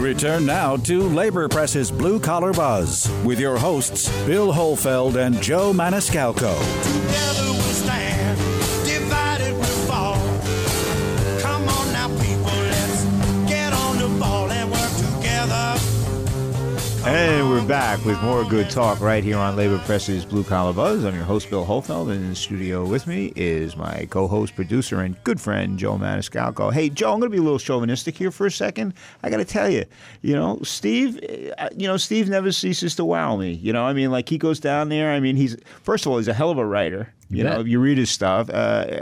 Return now to Labor Press's Blue Collar Buzz with your hosts, Bill Holfeld and Joe Maniscalco. Together we stand, divided we fall. Come on now, people, let's get on the ball and work together. And we're back with more good talk right here on Labor Press's Blue Collar Buzz. I'm your host, Bill Holfeld, and in the studio with me is my co-host, producer, and good friend, Joe Maniscalco. Hey, Joe, I'm going to be a little chauvinistic here for a second. I got to tell you, Steve never ceases to wow me. He goes down there. He's a hell of a writer. You read his stuff,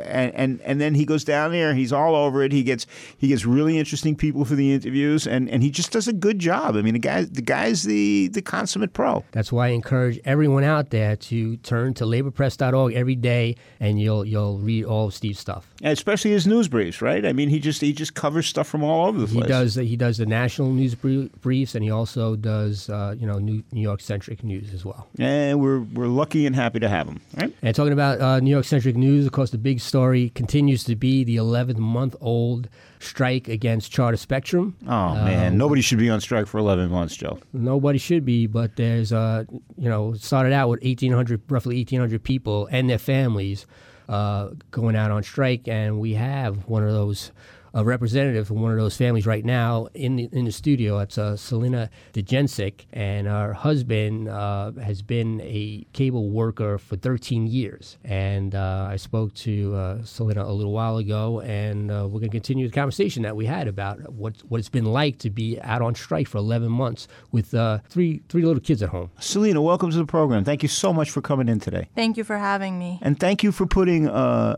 and then he goes down there. He's all over it. He gets really interesting people for the interviews, and he just does a good job. The guy's the consummate pro. That's why I encourage everyone out there to turn to laborpress.org every day, and you'll read all of Steve's stuff. And especially his news briefs, right? He just covers stuff from all over the place. He does the national news briefs, and he also does New York centric news as well. And we're lucky and happy to have him. Right? And talking about New York-centric news, of course, the big story continues to be the 11-month-old strike against Charter Spectrum. Oh, man. Nobody should be on strike for 11 months, Joe. Nobody should be, but there's, it started out with roughly 1,800 people and their families going out on strike, and we have one of those a representative from one of those families right now in the studio. It's Selena DeGensic, and her husband has been a cable worker for 13 years. And I spoke to Selena a little while ago, and we're going to continue the conversation that we had about what it's been like to be out on strike for 11 months with three little kids at home. Selena, welcome to the program. Thank you so much for coming in today. Thank you for having me. And thank you for putting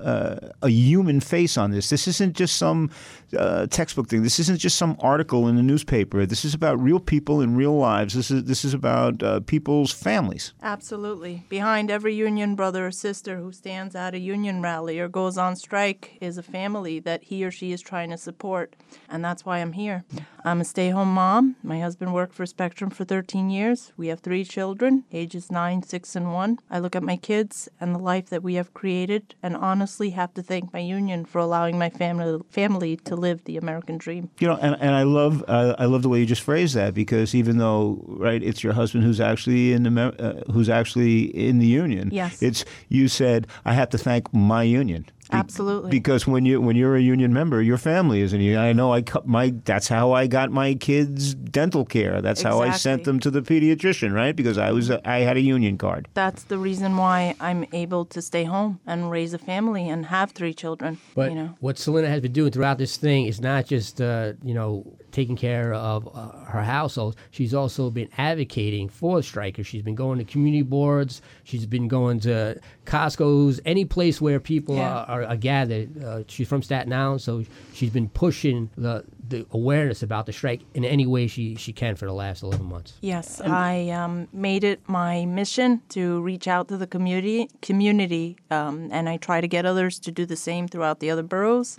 a human face on this. This isn't just some textbook thing. This isn't just some article in the newspaper. This is about real people in real lives. This is about people's families. Absolutely. Behind every union brother or sister who stands at a union rally or goes on strike is a family that he or she is trying to support. And that's why I'm here. I'm a stay-home mom. My husband worked for Spectrum for 13 years. We have 3 children, ages 9, 6, and 1. I look at my kids and the life that we have created and honestly have to thank my union for allowing my family to live the American dream. And I love the way you just phrased that, because even though, right, it's your husband who's actually in the union. Yes. You said, I have to thank my union. Absolutely. Because when you're a union member, your family is in you. I know that's how I got my kids dental care. That's how I sent them to the pediatrician, right? Because I had a union card. That's the reason why I'm able to stay home and raise a family and have 3 children. But what Selena has been doing throughout this thing is not just taking care of her household. She's also been advocating for strikers. She's been going to community boards. She's been going to Costco's, any place where people are gathered. She's from Staten Island, so she's been pushing the awareness about the strike in any way she can for the last 11 months. Yes, I made it my mission to reach out to the community, and I try to get others to do the same throughout the other boroughs.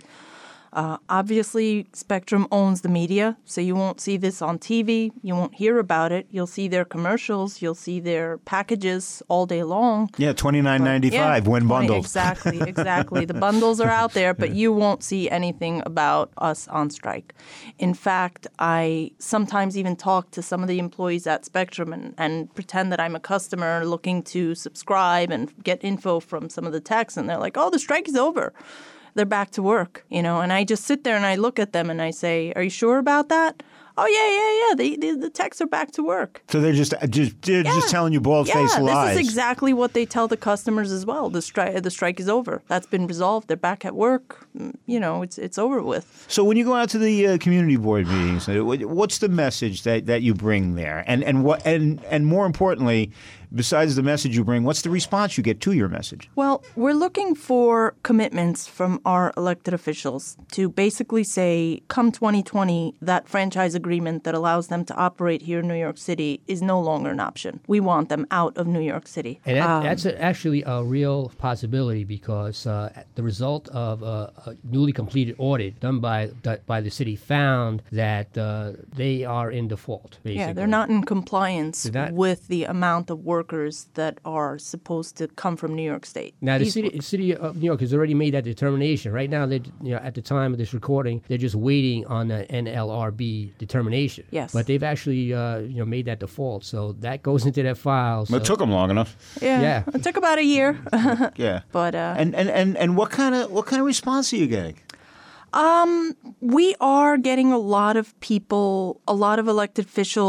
Obviously, Spectrum owns the media, so you won't see this on TV. You won't hear about it. You'll see their commercials. You'll see their packages all day long. Yeah, $29.95 when bundled. Exactly. The bundles are out there, but you won't see anything about us on strike. In fact, I sometimes even talk to some of the employees at Spectrum and pretend that I'm a customer looking to subscribe and get info from some of the techs, and they're like, oh, the strike is over. They're back to work, and I just sit there and I look at them and I say, are you sure about that? Oh, yeah. The techs are back to work. So they're just telling you bald-faced lies. This is exactly what they tell the customers as well. The strike is over. That's been resolved. They're back at work. It's over with. So when you go out to the community board meetings, what's the message that you bring there? And more importantly, besides the message you bring, what's the response you get to your message? Well, we're looking for commitments from our elected officials to basically say, come 2020, that franchise agreement that allows them to operate here in New York City is no longer an option. We want them out of New York City. And that's actually a real possibility, because the result of a newly completed audit done by the city found that they are in default, basically. Yeah, they're not in compliance with the amount of workers that are supposed to come from New York State. Now, the city of New York has already made that determination. Right now, at the time of this recording, they're just waiting on the NLRB determination termination. Yes. But they've actually made that default, so that goes into their file. So. It took them long enough. Yeah. It took about a year. Yeah. But and what kind of response are you getting? We are getting a lot of people, a lot of the elected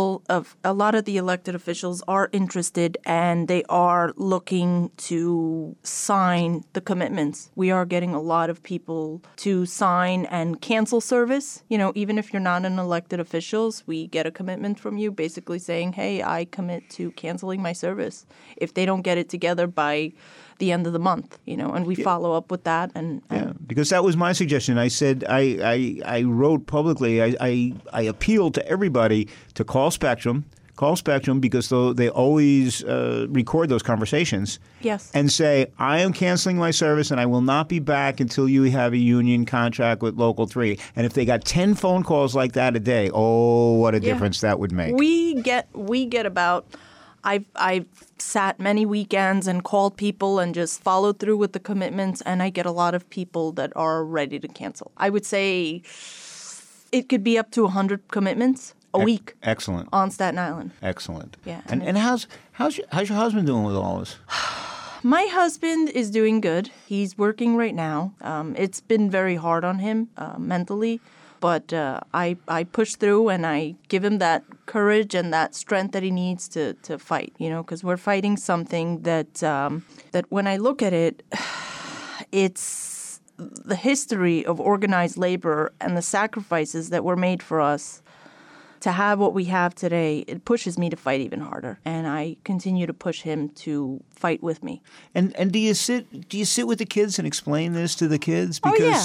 officials are interested, and they are looking to sign the commitments. We are getting a lot of people to sign and cancel service. Even if you're not an elected officials, we get a commitment from you basically saying, hey, I commit to canceling my service if they don't get it together by the end of the month, and we follow up with that. And because that was my suggestion. I said I wrote publicly. I appealed to everybody to call Spectrum because they always record those conversations. Yes. And say, I am canceling my service and I will not be back until you have a union contract with Local 3. And if they got 10 phone calls like that a day, what a difference that would make. We get about. I've sat many weekends and called people and just followed through with the commitments, and I get a lot of people that are ready to cancel. I would say it could be up to 100 commitments a week. Excellent. On Staten Island. Excellent. Yeah. And how's your husband doing with all this? My husband is doing good. He's working right now. It's been very hard on him mentally. But I push through, and I give him that courage and that strength that he needs to fight, because we're fighting something that when I look at it, it's the history of organized labor and the sacrifices that were made for us to have what we have today. It pushes me to fight even harder, and I continue to push him to fight with me. And do you sit with the kids and explain this to the kids? Because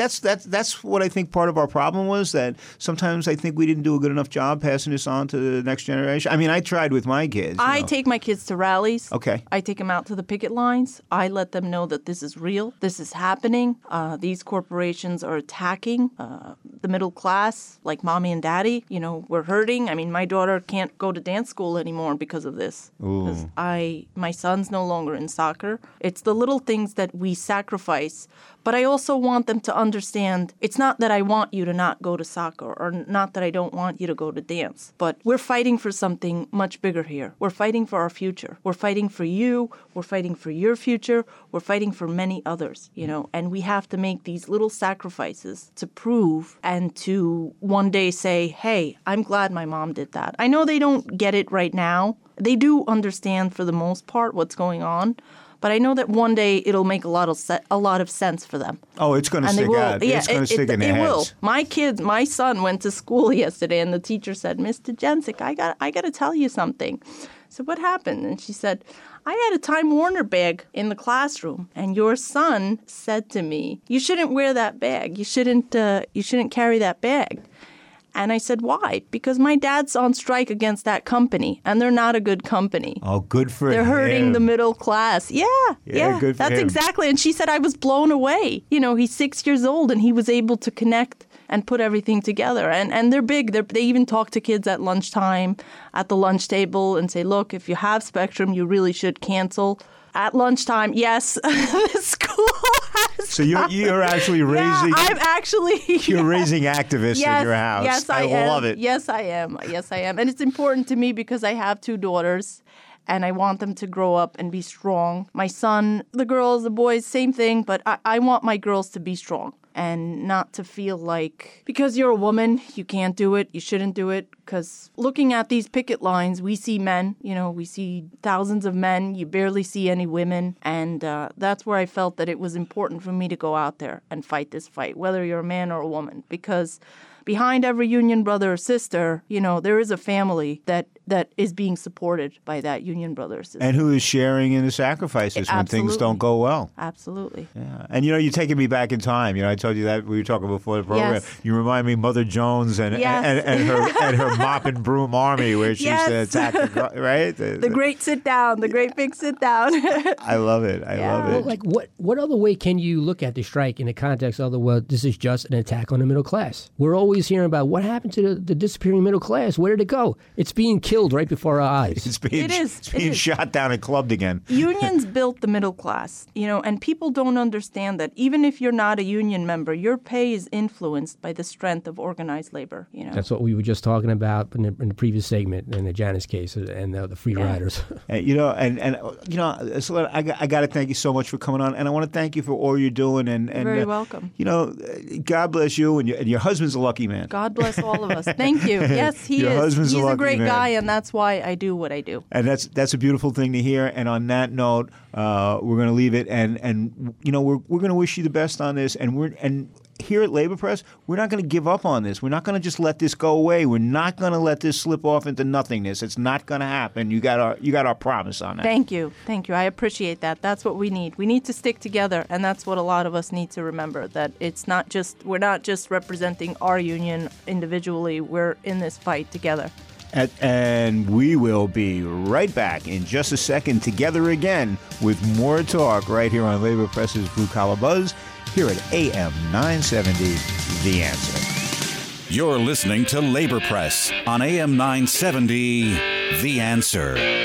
that's what I think part of our problem was, that sometimes I think we didn't do a good enough job passing this on to the next generation. I mean, I tried with my kids. I take my kids to rallies. Okay. I take them out to the picket lines. I let them know that this is real. This is happening. These corporations are attacking the middle class, like mommy and daddy. We're hurting. I mean, my daughter can't go to dance school anymore because of this. Because my son's no longer in soccer. It's the little things that we sacrifice. But I also want them to understand it's not that I want you to not go to soccer, or not that I don't want you to go to dance. But we're fighting for something much bigger here. We're fighting for our future. We're fighting for you. We're fighting for your future. We're fighting for many others, and we have to make these little sacrifices to prove and to one day say, hey, I'm glad my mom did that. I know they don't get it right now. They do understand for the most part what's going on. But I know that one day it'll make a lot of sense for them. Oh, it's going to stick out. Yeah, it's going to stick in their heads. It will. My son went to school yesterday, and the teacher said, Mr. Jensick, I got to tell you something. So what happened? And she said, I had a Time Warner bag in the classroom, and your son said to me, you shouldn't wear that bag. You shouldn't carry that bag. And I said, why? Because my dad's on strike against that company, and they're not a good company. Oh, good for him. They're hurting the middle class. Yeah. Good for That's him. exactly. And she said, I was blown away. He's 6 years old, and he was able to connect and put everything together. And they're big. They even talk to kids at lunchtime, at the lunch table, and say, look, if you have Spectrum, you really should cancel. At lunchtime, yes, the school has. So you're actually raising. Yeah, I'm actually. You're raising activists in your house. Yes, I am. love it. Yes, I am. Yes, I am. And it's important to me because I have 2 daughters, and I want them to grow up and be strong. My son, the girls, the boys, same thing. But I want my girls to be strong and not to feel like because you're a woman, you can't do it, you shouldn't do it. Because looking at these picket lines, we see men, we see thousands of men. You barely see any women. And that's where I felt that it was important for me to go out there and fight this fight, whether you're a man or a woman. Because behind every union brother or sister, there is a family that is being supported by that union brother or sister. And who is sharing in the sacrifices when things don't go well. Absolutely. Yeah. And, you're taking me back in time. I told you that we were talking before the program. Yes. You remind me of Mother Jones and her mop and broom army where she used to attack, right? The great sit down, the great big sit down. I love it. I love it. Well, like what other way can you look at the strike in the context of this is just an attack on the middle class? We're always always hearing about what happened to the disappearing middle class. Where did it go? It's being killed right before our eyes. It's being shot down and clubbed again. Unions built the middle class, and people don't understand that even if you're not a union member, your pay is influenced by the strength of organized labor. That's what we were just talking about in the previous segment in the Janice case and the free riders. So I got to thank you so much for coming on, and I want to thank you for all you're doing. And you're very welcome. God bless you, and your husband's a lucky man. God bless all of us. Thank you. Yes, he your is. Husband's He's a great man. guy, and that's why I do what I do. And that's a beautiful thing to hear. And on that note, we're going to leave it, and we're going to wish you the best on this. And here at Labor Press, we're not going to give up on this. We're not going to just let this go away. We're not going to let this slip off into nothingness. It's not going to happen. You got our promise on that. Thank you. I appreciate that. That's what we need. We need to stick together, and that's what a lot of us need to remember. That we're not just representing our union individually. We're in this fight together. And we will be right back in just a second, together again with more talk right here on Labor Press's Blue Collar Buzz. Here at AM 970, The Answer. You're listening to Labor Press on AM 970, The Answer.